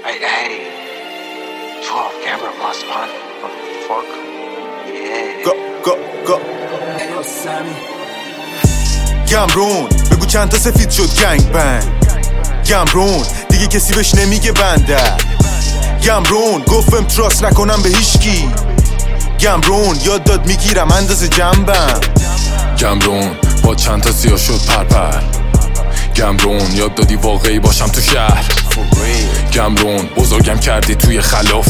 Hey, 12 camera must on. What the fuck? Yeah. Go. گمرون بگو چند تا سفید شد گنگ بنگ. گمرون دیگه کسی بهش نمیگه بنده. گمرون گفتم تراست نکنم به هیچکی. گمرون یاد داد میگیرم اندازه جنبم. گمرون با چند تا سیاه شد پرپر. گمرون یاد دادی واقعی باشم تو شهر. گمرون بزرگم کردی توی خلاف.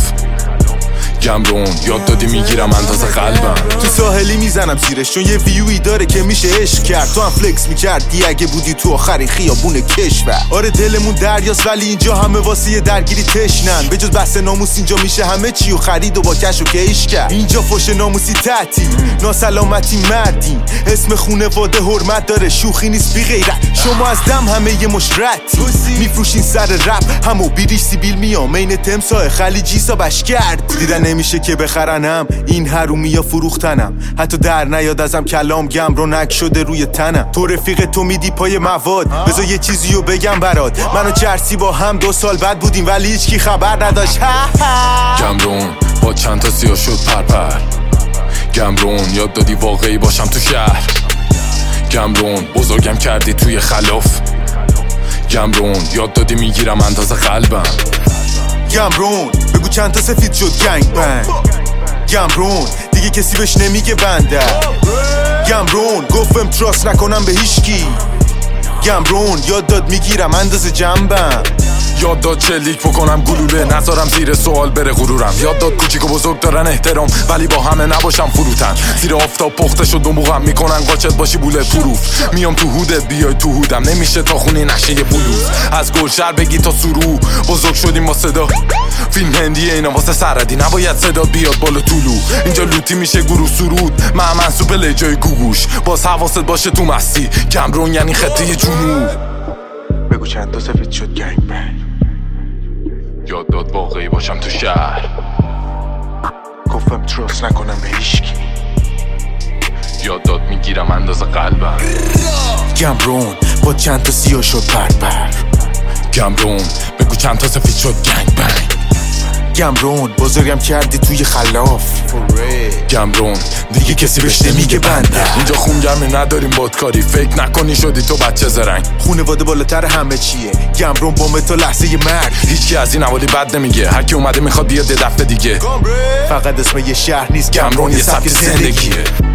گمرون یاد دادی میگیرم اندازه قلبم. تو ساحلی میزنم زیرش چون یه ویوی داره که میشه عشق کرد. تو هم فلکس میکردی اگه بودی تو آخرین خیابون کشور. آره دلمون دریاست ولی اینجا همه واسه یه درگیری تشنن. به جز بحث ناموس اینجا میشه همه چی و خرید و با کش و کیش کرد. اینجا فوش ناموسی تعطیل، ناسلامتی مردیم. اسم خونواده حرمت داره، شوخی نیست بی غیرت. شما از دم همه یه مش رتی میفروشین سر رپ. همو بیریش سیبیل میامین تمساه خلیجی سابش کرد. دیدن نمیشه که بخرنم این حرومی یا فروختنم. حتی در نیاد ازم کلام گمرونک شده روی تنم. تو رفیق تو میدی پای مواد. بذار یه چیزیو بگم برات. من و جرسی با هم 2 سال بعد بودیم ولی هیچکی خبر نداشت. گمرون با چند تا سیاه شد پرپر. گمرون یاد دادی واقعی باشم تو شهر. گمرون بزرگم کردی توی خلاف. گمرون یاد دادی میگیرم اندازه قلبم. گمرون بگو چند تا سفید شد گنگ بنگ. گمرون دیگه کسی بهش نمیگه بنده. گمرون گفتم تراست نکنم به هیچکی. گمرون یاد داد میگیرم اندازه جنبم. یاد داد چلیک بکنم گلوله نذارم زیر سوال بره غرورم. یاد داد کوچیک و بزرگ دارن احترام ولی با همه نباشم فروتن. زیر آفتاب پخته شد و موقعم میکنن قاچت باشی بوله پروف. میام تو هودت بیای تو هودم نمیشه تا خونی نشه یه بلوز. از گلشهر بگی تا سرو بزرگ شدیم با صدا. فیلم هندیه اینا واسه سردی نباید صدا بیاد بالا طولو. اینجا لوتی میشه گروه سرود من سوپل جای گوگوش. باز حواست باشه تو مستی گمرون یعنی خطه جنوب. بگو چند تا سفید شد گنگ بنگ. یاد داد واقعی باشم تو شهر. گفتم تراست نکنم به هیچکی. یاد داد میگیرم اندازه قلبم. گمرون با چند تا سیاه شد پرپر. گمرون بگو چند تا سفید شد گنگ بنگ. گمرون بزرگم کردی توی خلاف. گمرون دیگه کسی بهش نمیگه بنده. اینجا خونگرمی نداریم بادکاری فکر نکنی شدی تو بچه زرنگ. خونواده بالاتر همه چیه. گمرون با تو لحظه ی مرگ. هیچکی از این حوالی بد نمیگه. هر کی اومده میخواد بیاد یه دفعه دیگه. فقط اسم یه شهر نیست گمرون یه سبک زندگیه.